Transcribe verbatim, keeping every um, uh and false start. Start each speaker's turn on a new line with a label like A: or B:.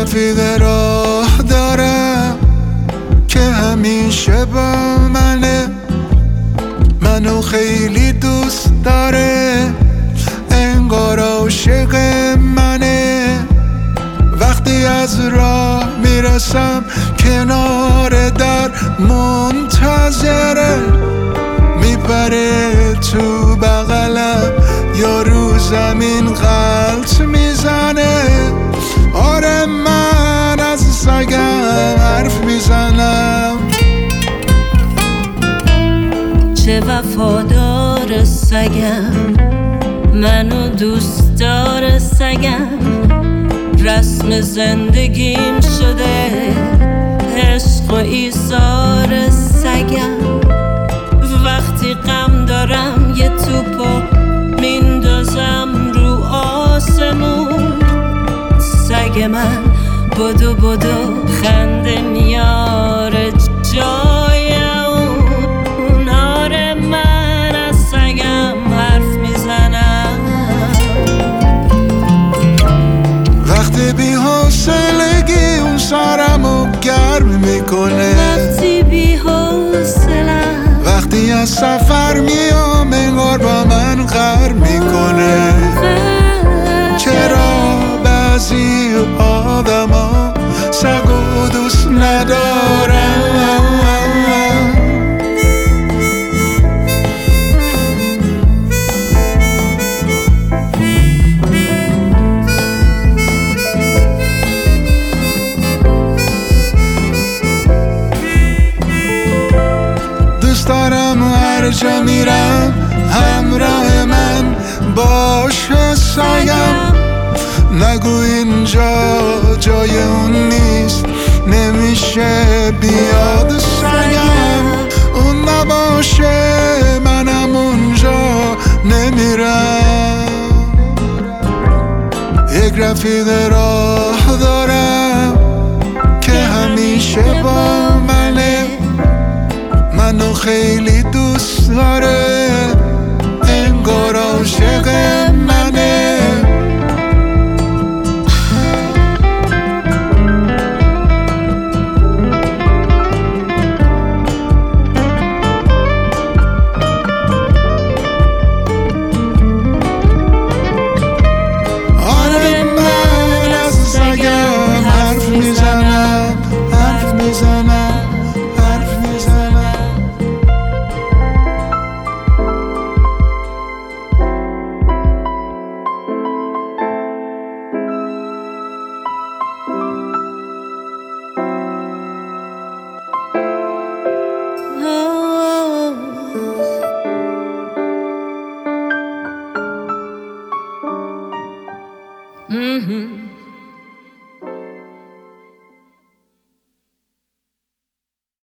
A: رفیق راه دارم که همیشه با منه، منو خیلی دوست داره، انگار عاشق منه. وقتی از راه میرسم کنار در منتظره، میپره تو بغلم یا رو زمین غلط میزنه. آره من از سگم حرف میزنم.
B: چه وفادار سگم، منو دوست دار سگم، رسم زندگیم شده عشق و ایثار سگم. وقتی غم دارم یه توپو میندازم رو آسمون، سگ من بدو بدو خنده میاره جای اون. آره من از سگم حرف میزنم.
A: وقتی بی حوصلگی اون سرمو گرم میکنه،
B: وقتی بی حوصلم،
A: وقتی از سفر میام انگار با من غر میکنه. چرا بعضی آدما سگو دوست ندارن؟ دوست دارم هر جا میرم همراه من باشه سگم. نگو اینجا جای اون نیست، نمیشه بیاد سگم. اون نباشه منم اونجا نمیرم. یک رفیق راه دارم که همیشه با منه، منو خیلی دوست داره، انگار عاشق منه. آره من از سگم حرف میزنم، حرف میزنم، حرف میزنم.
B: Mm-hmm.